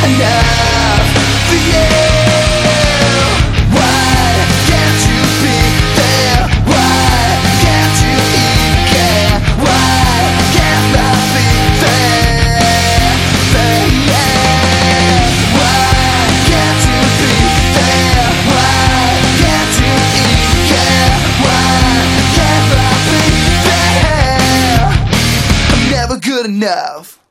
enough for you? Why can't you be there? Why can't you even care? Why can't I be there? Why can't you be there? Why can't you even care? Why can't I be there? I'm never good enough.